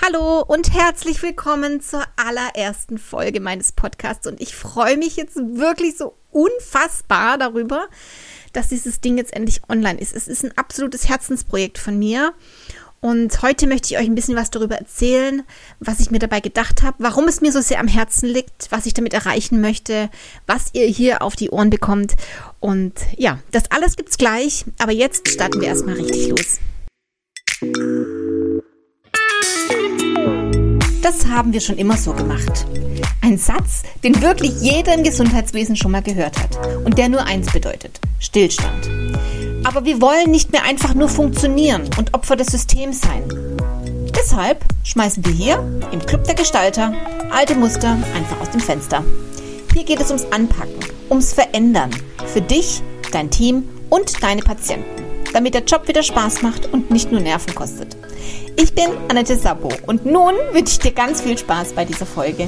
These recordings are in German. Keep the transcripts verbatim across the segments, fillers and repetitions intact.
Hallo und herzlich willkommen zur allerersten Folge meines Podcasts und ich freue mich jetzt wirklich so unfassbar darüber, dass dieses Ding jetzt endlich online ist. Es ist ein absolutes Herzensprojekt von mir und heute möchte ich euch ein bisschen was darüber erzählen, was ich mir dabei gedacht habe, warum es mir so sehr am Herzen liegt, was ich damit erreichen möchte, was ihr hier auf die Ohren bekommt und ja, das alles gibt's gleich, aber jetzt starten wir erstmal richtig los. Das haben wir schon immer so gemacht. Ein Satz, den wirklich jeder im Gesundheitswesen schon mal gehört hat und der nur eins bedeutet: Stillstand. Aber wir wollen nicht mehr einfach nur funktionieren und Opfer des Systems sein. Deshalb schmeißen wir hier im Club der Gestalter alte Muster einfach aus dem Fenster. Hier geht es ums Anpacken, ums Verändern. Für dich, dein Team und deine Patienten. Damit der Job wieder Spaß macht und nicht nur Nerven kostet. Ich bin Annette Sappo und nun wünsche ich dir ganz viel Spaß bei dieser Folge.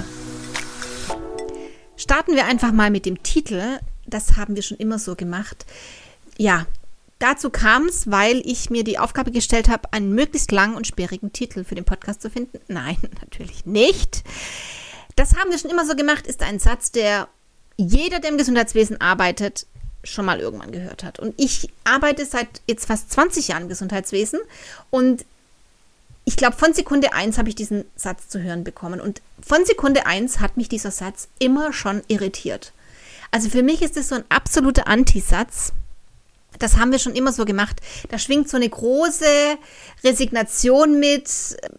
Starten wir einfach mal mit dem Titel. Das haben wir schon immer so gemacht. Ja, dazu kam es, weil ich mir die Aufgabe gestellt habe, einen möglichst langen und sperrigen Titel für den Podcast zu finden. Nein, natürlich nicht. Das haben wir schon immer so gemacht, ist ein Satz, der jeder, der im Gesundheitswesen arbeitet, schon mal irgendwann gehört hat. Und ich arbeite seit jetzt fast zwanzig Jahren im Gesundheitswesen und ich glaube, von Sekunde eins habe ich diesen Satz zu hören bekommen und von Sekunde eins hat mich dieser Satz immer schon irritiert. Also für mich ist es so ein absoluter Antisatz. Das haben wir schon immer so gemacht. Da schwingt so eine große Resignation mit.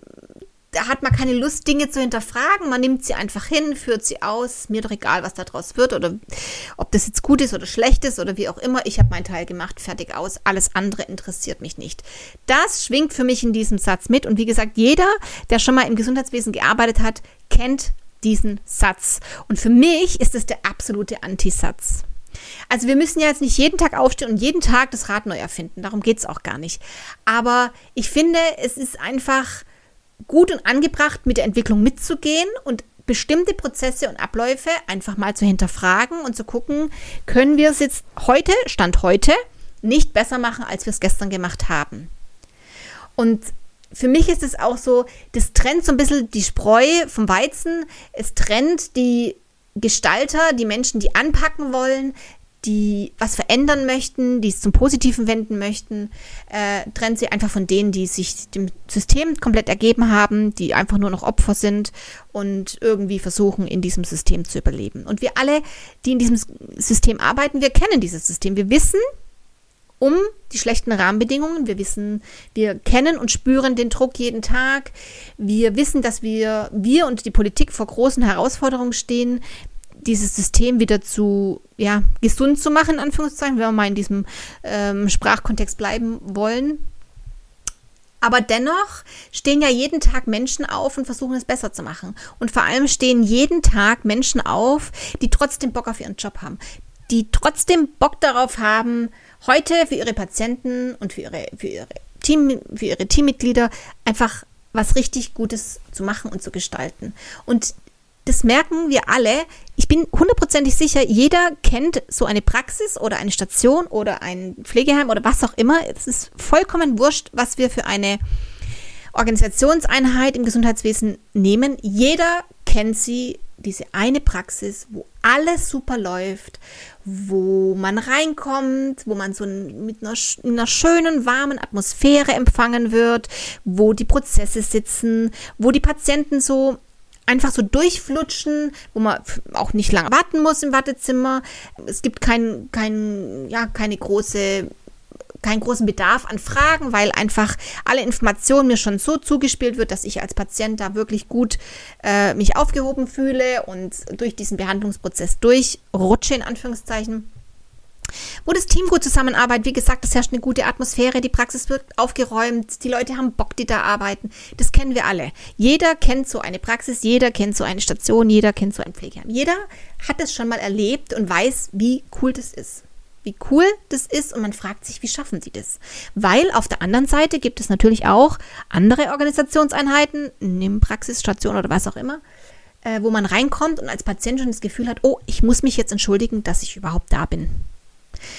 Da hat man keine Lust, Dinge zu hinterfragen. Man nimmt sie einfach hin, führt sie aus. Mir doch egal, was daraus wird oder ob das jetzt gut ist oder schlecht ist oder wie auch immer. Ich habe meinen Teil gemacht, fertig aus. Alles andere interessiert mich nicht. Das schwingt für mich in diesem Satz mit. Und wie gesagt, jeder, der schon mal im Gesundheitswesen gearbeitet hat, kennt diesen Satz. Und für mich ist es der absolute Antisatz. Also wir müssen ja jetzt nicht jeden Tag aufstehen und jeden Tag das Rad neu erfinden. Darum geht es auch gar nicht. Aber ich finde, es ist einfach gut und angebracht, mit der Entwicklung mitzugehen und bestimmte Prozesse und Abläufe einfach mal zu hinterfragen und zu gucken, können wir es jetzt heute, Stand heute, nicht besser machen, als wir es gestern gemacht haben. Und für mich ist es auch so, das trennt so ein bisschen die Spreu vom Weizen, es trennt die Gestalter, die Menschen, die anpacken wollen, die was verändern möchten, die es zum Positiven wenden möchten, äh, trennt sie einfach von denen, die sich dem System komplett ergeben haben, die einfach nur noch Opfer sind und irgendwie versuchen, in diesem System zu überleben. Und wir alle, die in diesem System arbeiten, wir kennen dieses System. Wir wissen um die schlechten Rahmenbedingungen. Wir wissen, wir kennen und spüren den Druck jeden Tag. Wir wissen, dass wir, wir und die Politik vor großen Herausforderungen stehen, dieses System wieder zu, ja, gesund zu machen, in Anführungszeichen, wenn wir mal in diesem ähm, Sprachkontext bleiben wollen. Aber dennoch stehen ja jeden Tag Menschen auf und versuchen es besser zu machen. Und vor allem stehen jeden Tag Menschen auf, die trotzdem Bock auf ihren Job haben, die trotzdem Bock darauf haben, heute für ihre Patienten und für ihre, für ihre Team, für ihre Teammitglieder einfach was richtig Gutes zu machen und zu gestalten. Und das merken wir alle. Ich bin hundertprozentig sicher, jeder kennt so eine Praxis oder eine Station oder ein Pflegeheim oder was auch immer. Es ist vollkommen wurscht, was wir für eine Organisationseinheit im Gesundheitswesen nehmen. Jeder kennt sie, diese eine Praxis, wo alles super läuft, wo man reinkommt, wo man so mit einer, einer schönen, warmen Atmosphäre empfangen wird, wo die Prozesse sitzen, wo die Patienten so einfach so durchflutschen, wo man auch nicht lange warten muss im Wartezimmer. Es gibt kein, kein, ja, keine große, keinen großen Bedarf an Fragen, weil einfach alle Informationen mir schon so zugespielt wird, dass ich als Patient da wirklich gut äh, mich aufgehoben fühle und durch diesen Behandlungsprozess durchrutsche, in Anführungszeichen. Wo das Team gut zusammenarbeitet, wie gesagt, es herrscht eine gute Atmosphäre, die Praxis wird aufgeräumt, die Leute haben Bock, die da arbeiten. Das kennen wir alle. Jeder kennt so eine Praxis, jeder kennt so eine Station, jeder kennt so ein Pflegeheim. Jeder hat es schon mal erlebt und weiß, wie cool das ist. Wie cool das ist und man fragt sich, wie schaffen sie das? Weil auf der anderen Seite gibt es natürlich auch andere Organisationseinheiten, eine Praxisstation oder was auch immer, äh, wo man reinkommt und als Patient schon das Gefühl hat, oh, ich muss mich jetzt entschuldigen, dass ich überhaupt da bin.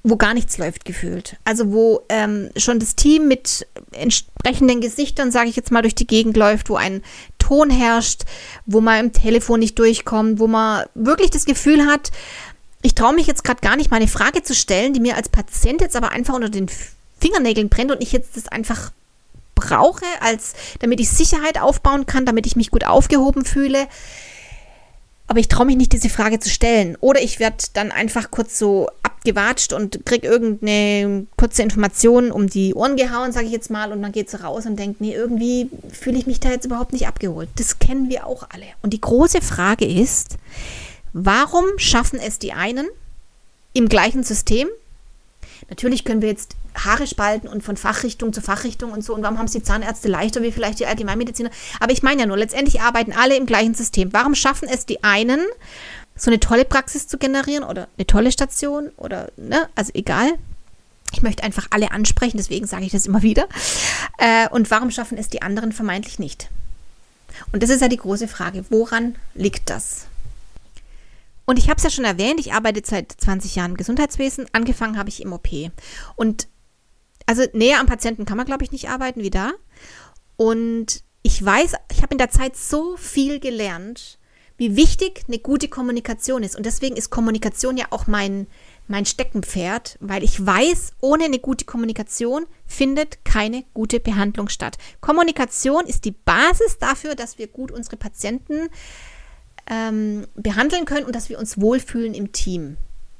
wo gar nichts läuft gefühlt. Also wo ähm, schon das Team mit entsprechenden Gesichtern, sage ich jetzt mal, durch die Gegend läuft, wo ein Ton herrscht, wo man im Telefon nicht durchkommt, wo man wirklich das Gefühl hat, ich traue mich jetzt gerade gar nicht, mal eine Frage zu stellen, die mir als Patient jetzt aber einfach unter den Fingernägeln brennt und ich jetzt das einfach brauche, als damit ich Sicherheit aufbauen kann, damit ich mich gut aufgehoben fühle. Aber ich traue mich nicht, diese Frage zu stellen. Oder ich werde dann einfach kurz so abgewatscht und kriege irgendeine kurze Information um die Ohren gehauen, sage ich jetzt mal, und man geht so raus und denkt, nee, irgendwie fühle ich mich da jetzt überhaupt nicht abgeholt. Das kennen wir auch alle. Und die große Frage ist, warum schaffen es die einen im gleichen System? Natürlich können wir jetzt Haare spalten und von Fachrichtung zu Fachrichtung und so. Und warum haben es die Zahnärzte leichter wie vielleicht die Allgemeinmediziner? Aber ich meine ja nur, letztendlich arbeiten alle im gleichen System. Warum schaffen es die einen, so eine tolle Praxis zu generieren oder eine tolle Station oder, ne, also egal. Ich möchte einfach alle ansprechen, deswegen sage ich das immer wieder. Äh, und warum schaffen es die anderen vermeintlich nicht? Und das ist ja die große Frage. Woran liegt das? Und ich habe es ja schon erwähnt, ich arbeite seit zwanzig Jahren im Gesundheitswesen. Angefangen habe ich im O P. Und also näher am Patienten kann man, glaube ich, nicht arbeiten wie da. Und ich weiß, ich habe in der Zeit so viel gelernt, wie wichtig eine gute Kommunikation ist. Und deswegen ist Kommunikation ja auch mein, mein Steckenpferd, weil ich weiß, ohne eine gute Kommunikation findet keine gute Behandlung statt. Kommunikation ist die Basis dafür, dass wir gut unsere Patienten ähm, behandeln können und dass wir uns wohlfühlen im Team.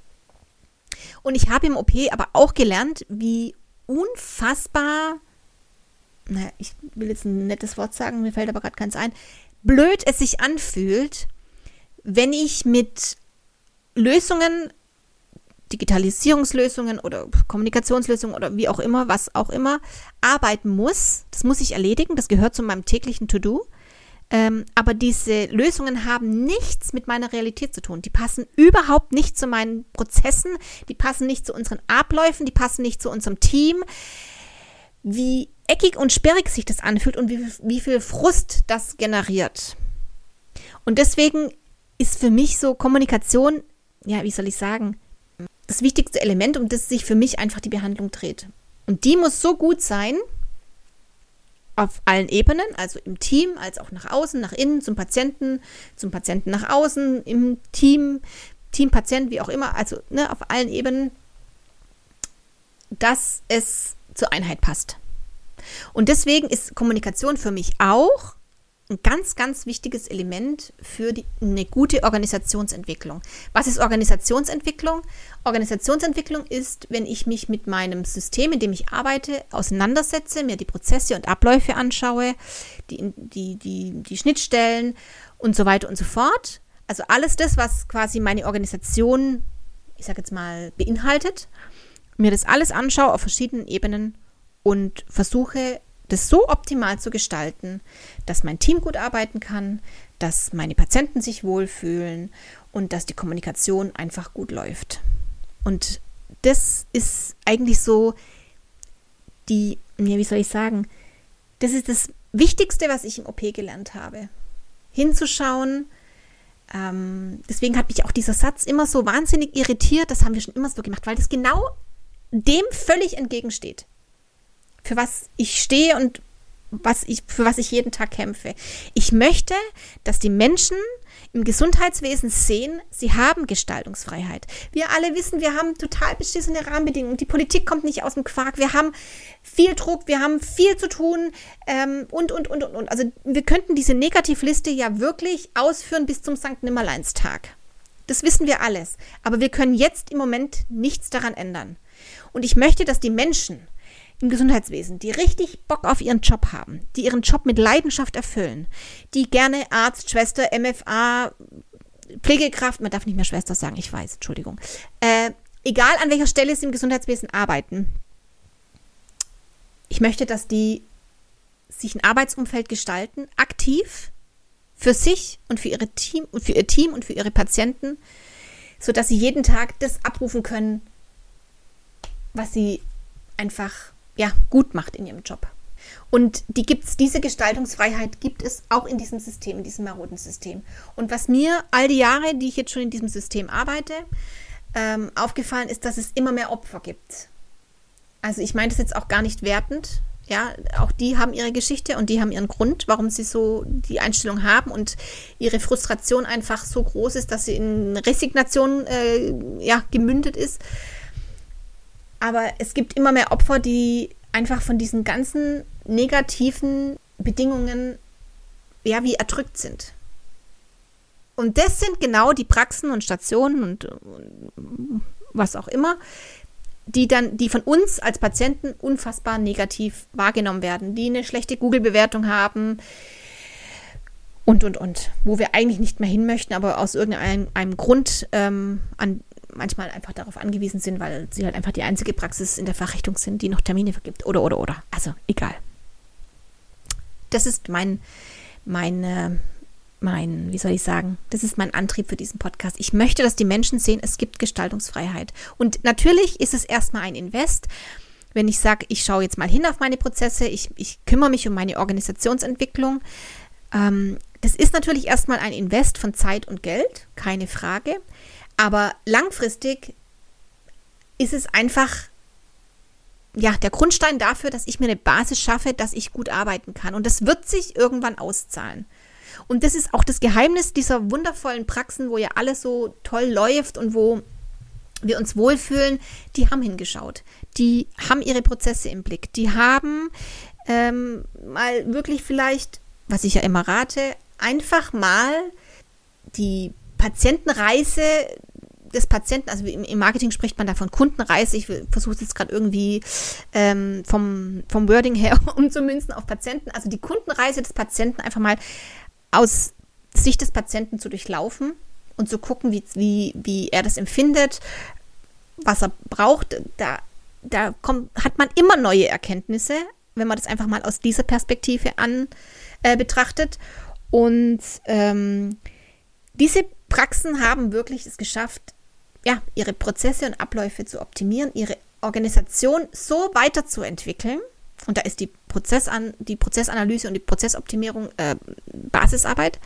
Und ich habe im O P aber auch gelernt, wie unfassbar, naja, ich will jetzt ein nettes Wort sagen, mir fällt aber gerade keins ein, blöd es sich anfühlt, wenn ich mit Lösungen, Digitalisierungslösungen oder Kommunikationslösungen oder wie auch immer, was auch immer, arbeiten muss. Das muss ich erledigen, das gehört zu meinem täglichen To-Do. Ähm, aber diese Lösungen haben nichts mit meiner Realität zu tun. Die passen überhaupt nicht zu meinen Prozessen, die passen nicht zu unseren Abläufen, die passen nicht zu unserem Team. Wie eckig und sperrig sich das anfühlt und wie, wie viel Frust das generiert. Und deswegen ist für mich so Kommunikation, ja, wie soll ich sagen, das wichtigste Element, um das sich für mich einfach die Behandlung dreht. Und die muss so gut sein, auf allen Ebenen, also im Team, als auch nach außen, nach innen, zum Patienten, zum Patienten nach außen, im Team, Team, Patient, wie auch immer, also ne, auf allen Ebenen, dass es zur Einheit passt. Und deswegen ist Kommunikation für mich auch ein ganz, ganz wichtiges Element für die, eine gute Organisationsentwicklung. Was ist Organisationsentwicklung? Organisationsentwicklung ist, wenn ich mich mit meinem System, in dem ich arbeite, auseinandersetze, mir die Prozesse und Abläufe anschaue, die, die, die, die Schnittstellen und so weiter und so fort. Also alles das, was quasi meine Organisation, ich sage jetzt mal, beinhaltet, mir das alles anschaue auf verschiedenen Ebenen und versuche, das so optimal zu gestalten, dass mein Team gut arbeiten kann, dass meine Patienten sich wohlfühlen und dass die Kommunikation einfach gut läuft. Und das ist eigentlich so die, ja, wie soll ich sagen, das ist das Wichtigste, was ich im O P gelernt habe. Hinzuschauen, ähm, deswegen hat mich auch dieser Satz immer so wahnsinnig irritiert, das haben wir schon immer so gemacht, weil das genau dem völlig entgegensteht. Für was ich stehe und was ich, für was ich jeden Tag kämpfe. Ich möchte, dass die Menschen im Gesundheitswesen sehen, sie haben Gestaltungsfreiheit. Wir alle wissen, wir haben total beschissene Rahmenbedingungen. Die Politik kommt nicht aus dem Quark. Wir haben viel Druck, wir haben viel zu tun ähm, und, und, und, und, und. Also wir könnten diese Negativliste ja wirklich ausführen bis zum Sankt Nimmerleinstag. Das wissen wir alles. Aber wir können jetzt im Moment nichts daran ändern. Und ich möchte, dass die Menschen im Gesundheitswesen, die richtig Bock auf ihren Job haben, die ihren Job mit Leidenschaft erfüllen, die gerne Arzt, Schwester, M F A, Pflegekraft, man darf nicht mehr Schwester sagen, ich weiß, Entschuldigung, äh, egal an welcher Stelle sie im Gesundheitswesen arbeiten, ich möchte, dass die sich ein Arbeitsumfeld gestalten, aktiv, für sich und für ihre Team und für ihr Team und für ihre Patienten, sodass sie jeden Tag das abrufen können, was sie einfach ja, gut macht in ihrem Job. Und die gibt's, diese Gestaltungsfreiheit gibt es auch in diesem System, in diesem maroden System. Und was mir all die Jahre, die ich jetzt schon in diesem System arbeite, ähm, aufgefallen ist, dass es immer mehr Opfer gibt. Also ich meine das jetzt auch gar nicht wertend. Ja, auch die haben ihre Geschichte und die haben ihren Grund, warum sie so die Einstellung haben und ihre Frustration einfach so groß ist, dass sie in Resignation äh, ja, gemündet ist. Aber es gibt immer mehr Opfer, die einfach von diesen ganzen negativen Bedingungen ja wie erdrückt sind. Und das sind genau die Praxen und Stationen und, und was auch immer, die dann, die von uns als Patienten unfassbar negativ wahrgenommen werden, die eine schlechte Google-Bewertung haben und, und, und, wo wir eigentlich nicht mehr hin möchten, aber aus irgendeinem einem Grund ähm, an, manchmal einfach darauf angewiesen sind, weil sie halt einfach die einzige Praxis in der Fachrichtung sind, die noch Termine vergibt oder, oder, oder. Also, egal. Das ist mein, mein, äh, mein, wie soll ich sagen, das ist mein Antrieb für diesen Podcast. Ich möchte, dass die Menschen sehen, es gibt Gestaltungsfreiheit. Und natürlich ist es erstmal ein Invest, wenn ich sage, ich schaue jetzt mal hin auf meine Prozesse, ich, ich kümmere mich um meine Organisationsentwicklung. Ähm, das ist natürlich erstmal ein Invest von Zeit und Geld, keine Frage. Aber langfristig ist es einfach ja, der Grundstein dafür, dass ich mir eine Basis schaffe, dass ich gut arbeiten kann. Und das wird sich irgendwann auszahlen. Und das ist auch das Geheimnis dieser wundervollen Praxen, wo ja alles so toll läuft und wo wir uns wohlfühlen. Die haben hingeschaut. Die haben ihre Prozesse im Blick. Die haben ähm, mal wirklich vielleicht, was ich ja immer rate, einfach mal die Patientenreise des Patienten, also im Marketing spricht man da von Kundenreise, ich versuche es jetzt gerade irgendwie ähm, vom, vom Wording her umzumünzen auf Patienten, also die Kundenreise des Patienten einfach mal aus Sicht des Patienten zu durchlaufen und zu gucken, wie, wie, wie er das empfindet, was er braucht. Da, da kommt, hat man immer neue Erkenntnisse, wenn man das einfach mal aus dieser Perspektive an äh, betrachtet. Und ähm, diese Praxen haben wirklich es geschafft, ja, ihre Prozesse und Abläufe zu optimieren, ihre Organisation so weiterzuentwickeln. Und da ist die, Prozessan- die Prozessanalyse und die Prozessoptimierung äh, Basisarbeit,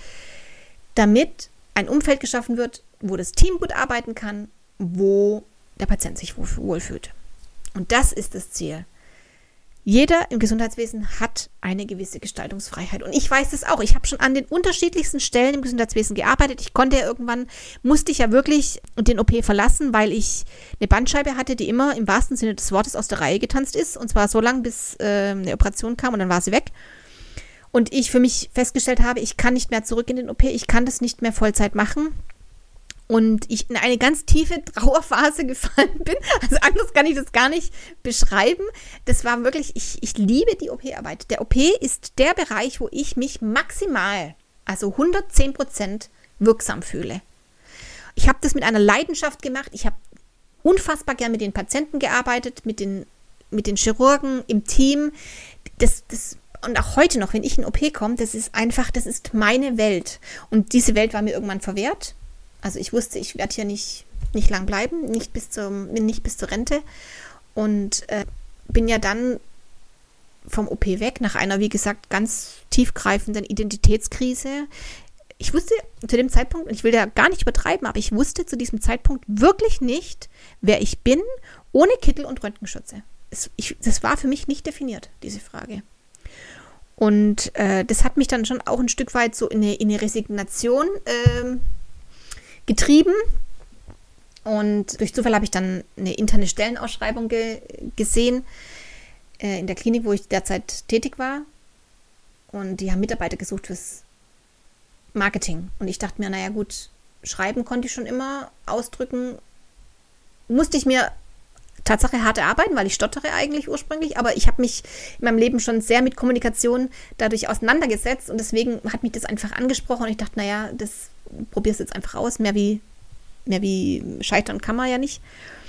damit ein Umfeld geschaffen wird, wo das Team gut arbeiten kann, wo der Patient sich wohlfühlt. Und das ist das Ziel. Jeder im Gesundheitswesen hat eine gewisse Gestaltungsfreiheit. Und ich weiß das auch. Ich habe schon an den unterschiedlichsten Stellen im Gesundheitswesen gearbeitet. Ich konnte ja irgendwann, musste ich ja wirklich den O P verlassen, weil ich eine Bandscheibe hatte, die immer im wahrsten Sinne des Wortes aus der Reihe getanzt ist. Und zwar so lange, bis äh, eine Operation kam und dann war sie weg. Und ich für mich festgestellt habe, ich kann nicht mehr zurück in den O P. Ich kann das nicht mehr Vollzeit machen. Und ich in eine ganz tiefe Trauerphase gefallen bin. Also anders kann ich das gar nicht beschreiben. Das war wirklich, ich, ich liebe die O P-Arbeit. Der O P ist der Bereich, wo ich mich maximal, also hundertzehn Prozent wirksam fühle. Ich habe das mit einer Leidenschaft gemacht. Ich habe unfassbar gern mit den Patienten gearbeitet, mit den, mit den Chirurgen im Team. Das, das, und auch heute noch, wenn ich in den O P komme, das ist einfach, das ist meine Welt. Und diese Welt war mir irgendwann verwehrt. Also ich wusste, ich werde hier nicht, nicht lang bleiben, nicht bis, zum, nicht bis zur Rente und äh, bin ja dann vom O P weg, nach einer, wie gesagt, ganz tiefgreifenden Identitätskrise. Ich wusste zu dem Zeitpunkt, und ich will da gar nicht übertreiben, aber ich wusste zu diesem Zeitpunkt wirklich nicht, wer ich bin, ohne Kittel und Röntgenschürze. Es, ich, das war für mich nicht definiert, diese Frage. Und äh, das hat mich dann schon auch ein Stück weit so in eine, in eine Resignation äh, getrieben und durch Zufall habe ich dann eine interne Stellenausschreibung ge- gesehen äh, in der Klinik, wo ich derzeit tätig war und die haben Mitarbeiter gesucht fürs Marketing und ich dachte mir, naja gut, schreiben konnte ich schon immer, ausdrücken musste ich mir Tatsache hart erarbeiten, weil ich stottere eigentlich ursprünglich, aber ich habe mich in meinem Leben schon sehr mit Kommunikation dadurch auseinandergesetzt und deswegen hat mich das einfach angesprochen und ich dachte, naja, das probier's jetzt einfach aus, mehr wie, mehr wie scheitern kann man ja nicht.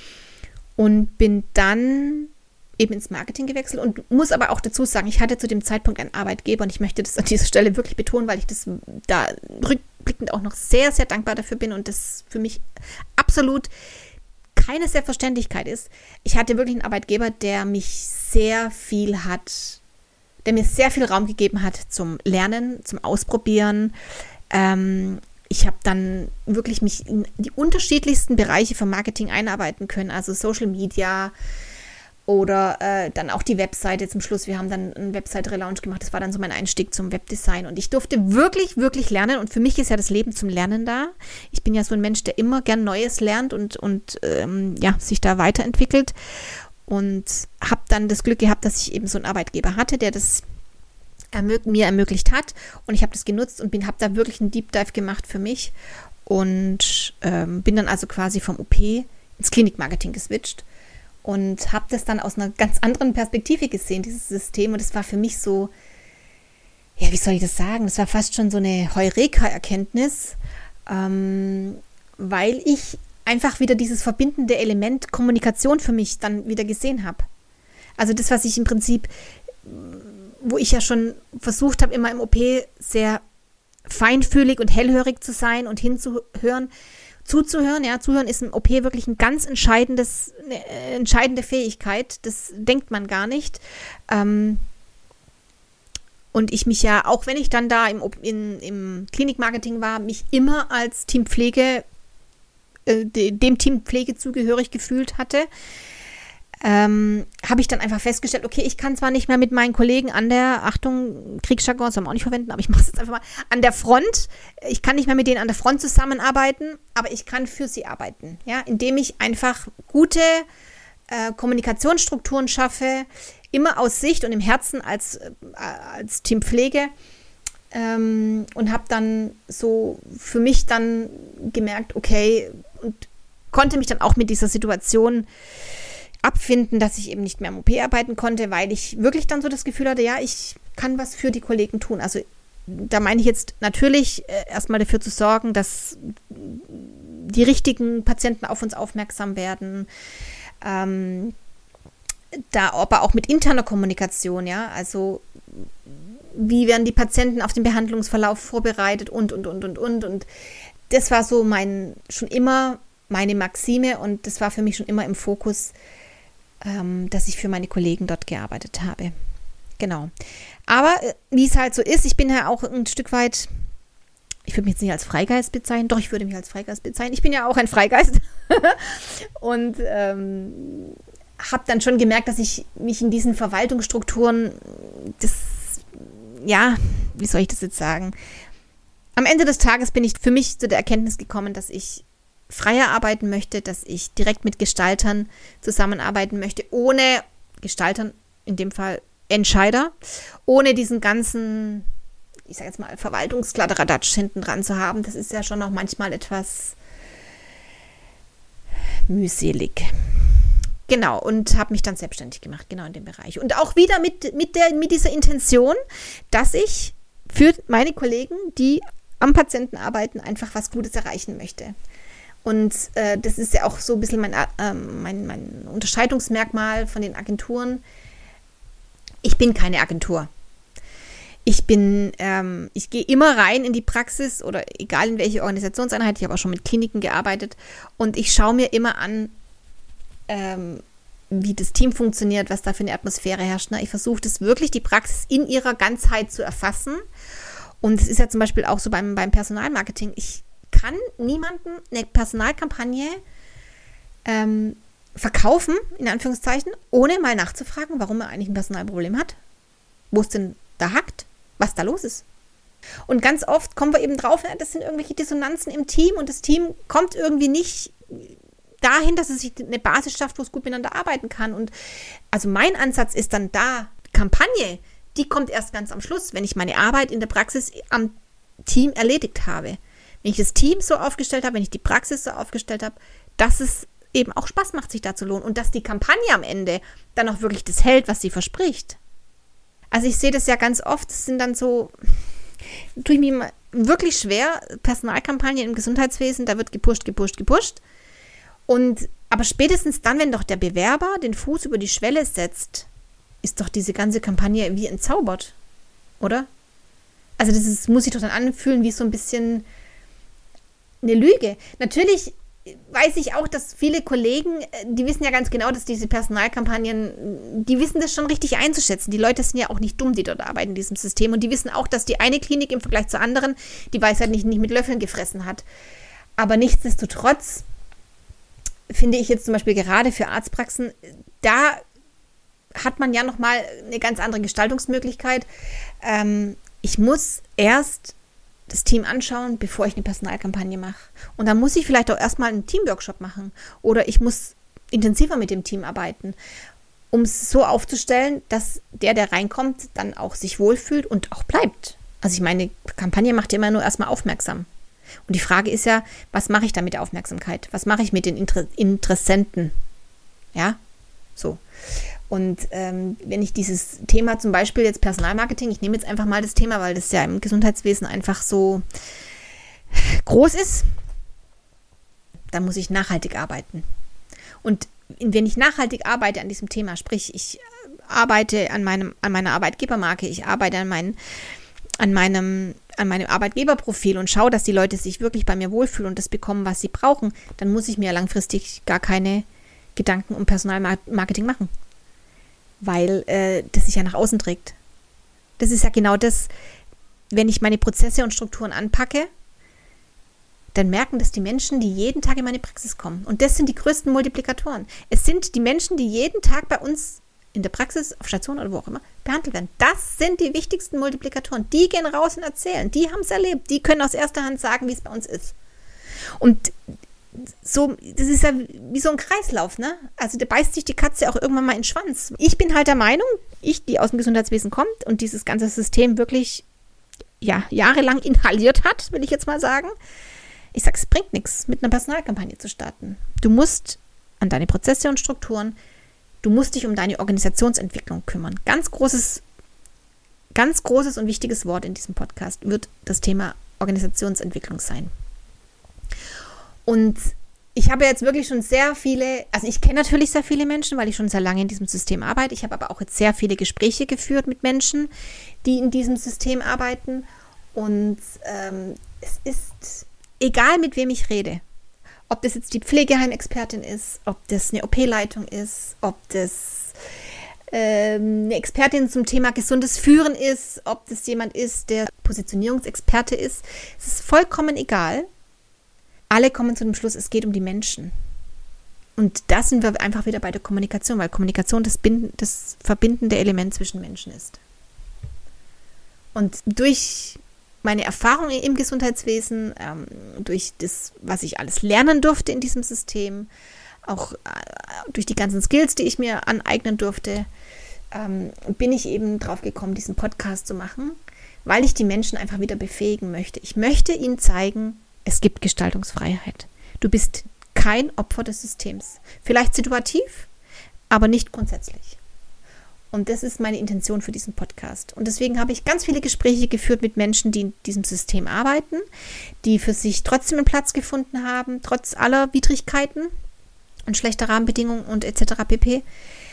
Und bin dann eben ins Marketing gewechselt und muss aber auch dazu sagen, ich hatte zu dem Zeitpunkt einen Arbeitgeber und ich möchte das an dieser Stelle wirklich betonen, weil ich das da rückblickend auch noch sehr, sehr dankbar dafür bin und das für mich absolut keine Selbstverständlichkeit ist. Ich hatte wirklich einen Arbeitgeber, der mich sehr viel hat, der mir sehr viel Raum gegeben hat zum Lernen, zum Ausprobieren. Ähm, ich habe dann wirklich mich in die unterschiedlichsten Bereiche vom Marketing einarbeiten können, also Social Media oder äh, dann auch die Webseite zum Schluss. Wir haben dann einen Website-Relaunch gemacht, das war dann so mein Einstieg zum Webdesign und ich durfte wirklich, wirklich lernen und für mich ist ja das Leben zum Lernen da. Ich bin ja so ein Mensch, der immer gern Neues lernt und, und ähm, ja, sich da weiterentwickelt und habe dann das Glück gehabt, dass ich eben so einen Arbeitgeber hatte, der das ermög- mir ermöglicht hat und ich habe das genutzt und habe da wirklich einen Deep Dive gemacht für mich und ähm, bin dann also quasi vom O P ins Klinikmarketing geswitcht und habe das dann aus einer ganz anderen Perspektive gesehen, dieses System. Und es war für mich so, ja, wie soll ich das sagen? Das war fast schon so eine Heureka-Erkenntnis, ähm, weil ich einfach wieder dieses verbindende Element Kommunikation für mich dann wieder gesehen habe. Also das, was ich im Prinzip, wo ich ja schon versucht habe, immer im O P sehr feinfühlig und hellhörig zu sein und hinzuhören, zuzuhören, ja, zuhören ist im O P wirklich ein ganz entscheidendes, eine entscheidende Fähigkeit, das denkt man gar nicht. Ähm, und ich mich ja, auch wenn ich dann da im, in, im Klinikmarketing war, mich immer als Teampflege, äh, dem Team Pflege zugehörig gefühlt hatte, ähm, habe ich dann einfach festgestellt, okay, ich kann zwar nicht mehr mit meinen Kollegen an der, Achtung, Kriegsjargon soll man auch nicht verwenden, aber ich mache es jetzt einfach mal, an der Front, ich kann nicht mehr mit denen an der Front zusammenarbeiten, aber ich kann für sie arbeiten, ja, indem ich einfach gute äh, Kommunikationsstrukturen schaffe, immer aus Sicht und im Herzen als, äh, als Teampflege ähm, und habe dann so für mich dann gemerkt, okay, und konnte mich dann auch mit dieser Situation abfinden, dass ich eben nicht mehr im O P arbeiten konnte, weil ich wirklich dann so das Gefühl hatte, ja, ich kann was für die Kollegen tun. Also da meine ich jetzt natürlich äh, erstmal dafür zu sorgen, dass die richtigen Patienten auf uns aufmerksam werden, ähm, da aber auch mit interner Kommunikation, ja, also wie werden die Patienten auf den Behandlungsverlauf vorbereitet und, und, und, und, und. Und das war so mein, schon immer meine Maxime und das war für mich schon immer im Fokus, ähm, dass ich für meine Kollegen dort gearbeitet habe. Genau. Aber äh, wie es halt so ist, ich bin ja auch ein Stück weit, ich würde mich jetzt nicht als Freigeist bezeichnen, doch, ich würde mich als Freigeist bezeichnen. Ich bin ja auch ein Freigeist und ähm, habe dann schon gemerkt, dass ich mich in diesen Verwaltungsstrukturen, das, ja, wie soll ich das jetzt sagen? Am Ende des Tages bin ich für mich zu der Erkenntnis gekommen, dass ich freier arbeiten möchte, dass ich direkt mit Gestaltern zusammenarbeiten möchte, ohne Gestaltern, in dem Fall Entscheider, ohne diesen ganzen, ich sage jetzt mal, Verwaltungskladderadatsch hinten dran zu haben. Das ist ja schon auch manchmal etwas mühselig. Genau, und habe mich dann selbstständig gemacht, genau in dem Bereich. Und auch wieder mit, mit, der, mit dieser Intention, dass ich für meine Kollegen, die am Patienten arbeiten, einfach was Gutes erreichen möchte. Und äh, das ist ja auch so ein bisschen mein, äh, mein, mein Unterscheidungsmerkmal von den Agenturen. Ich bin keine Agentur. Ich bin, ähm, ich gehe immer rein in die Praxis oder egal in welche Organisationseinheit, ich habe auch schon mit Kliniken gearbeitet und ich schaue mir immer an, ähm, wie das Team funktioniert, was da für eine Atmosphäre herrscht. Ich versuche das wirklich, die Praxis in ihrer Ganzheit zu erfassen. Und es ist ja zum Beispiel auch so beim, beim Personalmarketing. Ich kann niemandem eine Personalkampagne ähm, verkaufen, in Anführungszeichen, ohne mal nachzufragen, warum er eigentlich ein Personalproblem hat, wo es denn da hackt, was da los ist. Und ganz oft kommen wir eben drauf, ja, das sind irgendwelche Dissonanzen im Team und das Team kommt irgendwie nicht dahin, dass es sich eine Basis schafft, wo es gut miteinander arbeiten kann. Und also mein Ansatz ist dann da, Kampagne, die kommt erst ganz am Schluss, wenn ich meine Arbeit in der Praxis am Team erledigt habe. Wenn ich das Team so aufgestellt habe, wenn ich die Praxis so aufgestellt habe, dass es eben auch Spaß macht, sich da zu lohnen und dass die Kampagne am Ende dann auch wirklich das hält, was sie verspricht. Also ich sehe das ja ganz oft, das sind dann so, tue ich mir wirklich schwer, Personalkampagnen im Gesundheitswesen, da wird gepusht, gepusht, gepusht. Und aber spätestens dann, wenn doch der Bewerber den Fuß über die Schwelle setzt, ist doch diese ganze Kampagne wie entzaubert, oder? Also das ist, muss sich doch dann anfühlen wie so ein bisschen eine Lüge. Natürlich weiß ich auch, dass viele Kollegen, die wissen ja ganz genau, dass diese Personalkampagnen, die wissen das schon richtig einzuschätzen. Die Leute sind ja auch nicht dumm, die dort arbeiten in diesem System. Und die wissen auch, dass die eine Klinik im Vergleich zur anderen die Weisheit nicht, nicht mit Löffeln gefressen hat. Aber nichtsdestotrotz finde ich jetzt zum Beispiel gerade für Arztpraxen, da hat man ja nochmal eine ganz andere Gestaltungsmöglichkeit. Ähm, ich muss erst das Team anschauen, bevor ich eine Personalkampagne mache. Und dann muss ich vielleicht auch erstmal einen Teamworkshop machen oder ich muss intensiver mit dem Team arbeiten, um es so aufzustellen, dass der, der reinkommt, dann auch sich wohlfühlt und auch bleibt. Also ich meine, Kampagne macht ja immer nur erstmal aufmerksam. Und die Frage ist ja, was mache ich da mit der Aufmerksamkeit? Was mache ich mit den Inter- Interessenten? Ja, so. Und ähm, wenn ich dieses Thema zum Beispiel jetzt Personalmarketing, ich nehme jetzt einfach mal das Thema, weil das ja im Gesundheitswesen einfach so groß ist, dann muss ich nachhaltig arbeiten. Und wenn ich nachhaltig arbeite an diesem Thema, sprich ich arbeite an meinem, an meiner Arbeitgebermarke, ich arbeite an, mein, an, meinem, an meinem Arbeitgeberprofil und schaue, dass die Leute sich wirklich bei mir wohlfühlen und das bekommen, was sie brauchen, dann muss ich mir langfristig gar keine Gedanken um Personalmarketing machen. Weil äh, das sich ja nach außen trägt. Das ist ja genau das, wenn ich meine Prozesse und Strukturen anpacke, dann merken das die Menschen, die jeden Tag in meine Praxis kommen. Und das sind die größten Multiplikatoren. Es sind die Menschen, die jeden Tag bei uns in der Praxis, auf Station oder wo auch immer, behandelt werden. Das sind die wichtigsten Multiplikatoren. Die gehen raus und erzählen. Die haben es erlebt. Die können aus erster Hand sagen, wie es bei uns ist. Und so, das ist ja wie so ein Kreislauf, ne? Also da beißt sich die Katze auch irgendwann mal in den Schwanz. Ich bin halt der Meinung, ich, die aus dem Gesundheitswesen kommt und dieses ganze System wirklich ja, jahrelang inhaliert hat, will ich jetzt mal sagen. Ich sage, es bringt nichts, mit einer Personalkampagne zu starten. Du musst an deine Prozesse und Strukturen, du musst dich um deine Organisationsentwicklung kümmern. Ganz großes, ganz großes und wichtiges Wort in diesem Podcast wird das Thema Organisationsentwicklung sein. Und ich habe jetzt wirklich schon sehr viele, also ich kenne natürlich sehr viele Menschen, weil ich schon sehr lange in diesem System arbeite. Ich habe aber auch jetzt sehr viele Gespräche geführt mit Menschen, die in diesem System arbeiten. Und ähm, es ist egal, mit wem ich rede. Ob das jetzt die Pflegeheimexpertin ist, ob das eine O P-Leitung ist, ob das ähm, eine Expertin zum Thema gesundes Führen ist, ob das jemand ist, der Positionierungsexperte ist. Es ist vollkommen egal. Alle kommen zu dem Schluss, es geht um die Menschen. Und da sind wir einfach wieder bei der Kommunikation, weil Kommunikation das, Binden, das verbindende Element zwischen Menschen ist. Und durch meine Erfahrungen im Gesundheitswesen, ähm, durch das, was ich alles lernen durfte in diesem System, auch äh, durch die ganzen Skills, die ich mir aneignen durfte, ähm, bin ich eben drauf gekommen, diesen Podcast zu machen, weil ich die Menschen einfach wieder befähigen möchte. Ich möchte ihnen zeigen, es gibt Gestaltungsfreiheit. Du bist kein Opfer des Systems. Vielleicht situativ, aber nicht grundsätzlich. Und das ist meine Intention für diesen Podcast. Und deswegen habe ich ganz viele Gespräche geführt mit Menschen, die in diesem System arbeiten, die für sich trotzdem einen Platz gefunden haben, trotz aller Widrigkeiten und schlechter Rahmenbedingungen und et cetera pp.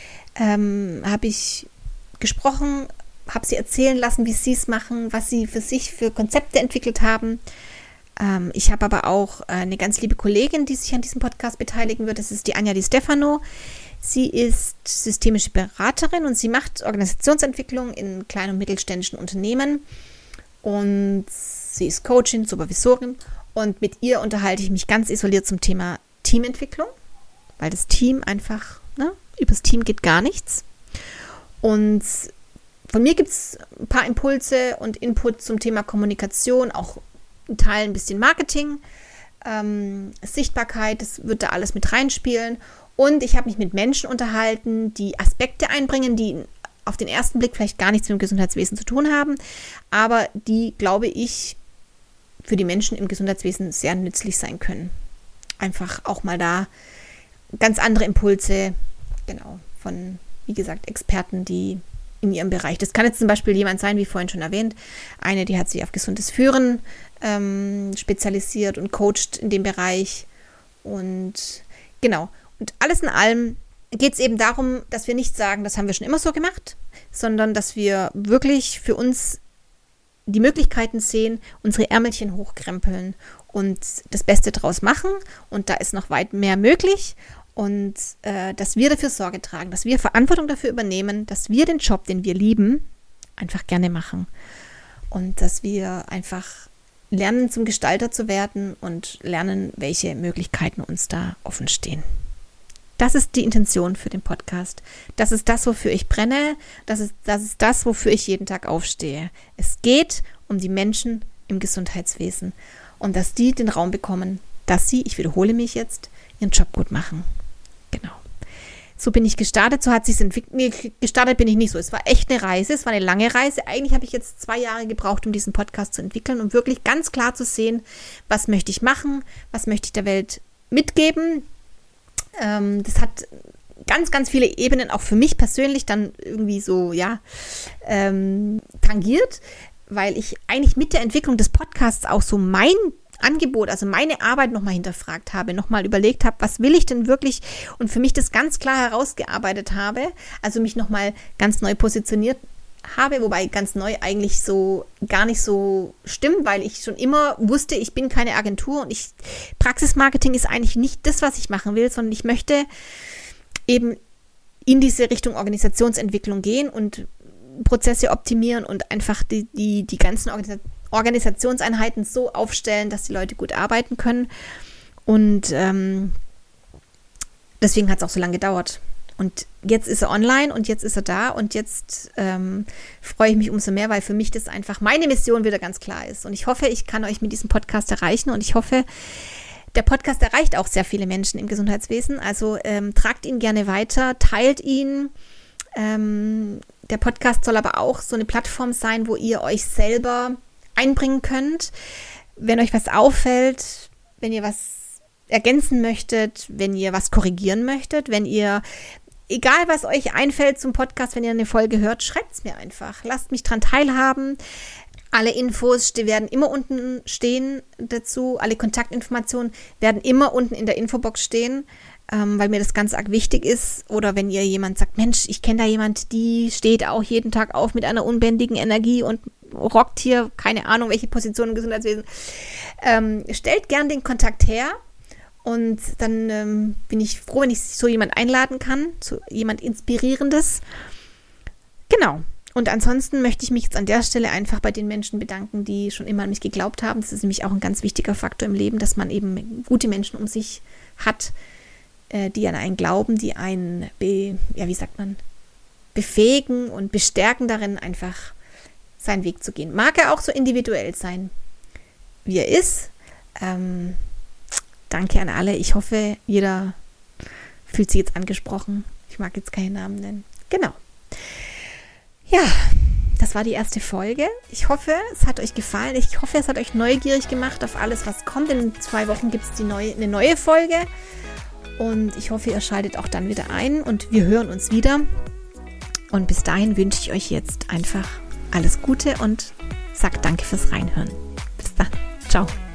Ähm, habe ich gesprochen, habe sie erzählen lassen, wie sie es machen, was sie für sich für Konzepte entwickelt haben. Ähm, ich habe aber auch äh, eine ganz liebe Kollegin, die sich an diesem Podcast beteiligen wird. Das ist die Anja Di Stefano. Sie ist systemische Beraterin und sie macht Organisationsentwicklung in kleinen und mittelständischen Unternehmen. Und sie ist Coachin, Supervisorin. Und mit ihr unterhalte ich mich ganz isoliert zum Thema Teamentwicklung, weil das Team einfach, ne, übers Team geht gar nichts. Und von mir gibt es ein paar Impulse und Input zum Thema Kommunikation, auch in Teilen ein bisschen Marketing, ähm, Sichtbarkeit, das wird da alles mit reinspielen. Und ich habe mich mit Menschen unterhalten, die Aspekte einbringen, die auf den ersten Blick vielleicht gar nichts mit dem Gesundheitswesen zu tun haben, aber die, glaube ich, für die Menschen im Gesundheitswesen sehr nützlich sein können. Einfach auch mal da ganz andere Impulse, genau, von, wie gesagt, Experten, die in ihrem Bereich. Das kann jetzt zum Beispiel jemand sein, wie vorhin schon erwähnt, eine, die hat sich auf gesundes Führen ähm, spezialisiert und coacht in dem Bereich. Und genau, und alles in allem geht es eben darum, dass wir nicht sagen, das haben wir schon immer so gemacht, sondern dass wir wirklich für uns die Möglichkeiten sehen, unsere Ärmelchen hochkrempeln und das Beste draus machen. Und da ist noch weit mehr möglich. Und äh, dass wir dafür Sorge tragen, dass wir Verantwortung dafür übernehmen, dass wir den Job, den wir lieben, einfach gerne machen. Und dass wir einfach lernen, zum Gestalter zu werden und lernen, welche Möglichkeiten uns da offen stehen. Das ist die Intention für den Podcast. Das ist das, wofür ich brenne. Das ist, das ist das, wofür ich jeden Tag aufstehe. Es geht um die Menschen im Gesundheitswesen und dass die den Raum bekommen, dass sie, ich wiederhole mich jetzt, ihren Job gut machen. Genau. So bin ich gestartet, so hat sich es entwickelt. Nee, gestartet bin ich nicht so. Es war echt eine Reise, es war eine lange Reise. Eigentlich habe ich jetzt zwei Jahre gebraucht, um diesen Podcast zu entwickeln, um wirklich ganz klar zu sehen, was möchte ich machen, was möchte ich der Welt mitgeben. Ähm, das hat ganz, ganz viele Ebenen, auch für mich persönlich dann irgendwie so, ja, ähm, tangiert, weil ich eigentlich mit der Entwicklung des Podcasts auch so mein Angebot, also meine Arbeit nochmal hinterfragt habe, nochmal überlegt habe, was will ich denn wirklich und für mich das ganz klar herausgearbeitet habe, also mich nochmal ganz neu positioniert habe, wobei ganz neu eigentlich so gar nicht so stimmt, weil ich schon immer wusste, ich bin keine Agentur und ich Praxismarketing ist eigentlich nicht das, was ich machen will, sondern ich möchte eben in diese Richtung Organisationsentwicklung gehen und Prozesse optimieren und einfach die, die, die ganzen Organisationen Organisationseinheiten so aufstellen, dass die Leute gut arbeiten können. Und ähm, deswegen hat es auch so lange gedauert. Und jetzt ist er online und jetzt ist er da und jetzt ähm, freue ich mich umso mehr, weil für mich das einfach meine Mission wieder ganz klar ist. Und ich hoffe, ich kann euch mit diesem Podcast erreichen und ich hoffe, der Podcast erreicht auch sehr viele Menschen im Gesundheitswesen. Also ähm, tragt ihn gerne weiter, teilt ihn. Ähm, der Podcast soll aber auch so eine Plattform sein, wo ihr euch selber einbringen könnt, wenn euch was auffällt, wenn ihr was ergänzen möchtet, wenn ihr was korrigieren möchtet, wenn ihr, egal was euch einfällt zum Podcast, wenn ihr eine Folge hört, schreibt es mir einfach. Lasst mich dran teilhaben. Alle Infos werden immer unten stehen dazu, alle Kontaktinformationen werden immer unten in der Infobox stehen, ähm, weil mir das ganz arg wichtig ist. Oder wenn ihr jemand sagt, Mensch, ich kenne da jemand, die steht auch jeden Tag auf mit einer unbändigen Energie und rockt hier, keine Ahnung, welche Position im Gesundheitswesen, ähm, stellt gern den Kontakt her und dann ähm, bin ich froh, wenn ich so jemand einladen kann, so jemand Inspirierendes. Genau. Und ansonsten möchte ich mich jetzt an der Stelle einfach bei den Menschen bedanken, die schon immer an mich geglaubt haben. Das ist nämlich auch ein ganz wichtiger Faktor im Leben, dass man eben gute Menschen um sich hat, äh, die an einen glauben, die einen, be, ja, wie sagt man, befähigen und bestärken darin, einfach seinen Weg zu gehen. Mag er auch so individuell sein, wie er ist. Ähm, danke an alle. Ich hoffe, jeder fühlt sich jetzt angesprochen. Ich mag jetzt keinen Namen nennen. Genau. Ja, das war die erste Folge. Ich hoffe, es hat euch gefallen. Ich hoffe, es hat euch neugierig gemacht auf alles, was kommt. In zwei Wochen gibt es die neue, eine neue Folge. Und ich hoffe, ihr schaltet auch dann wieder ein und wir hören uns wieder. Und bis dahin wünsche ich euch jetzt einfach alles Gute und sagt danke fürs Reinhören. Bis dann. Ciao.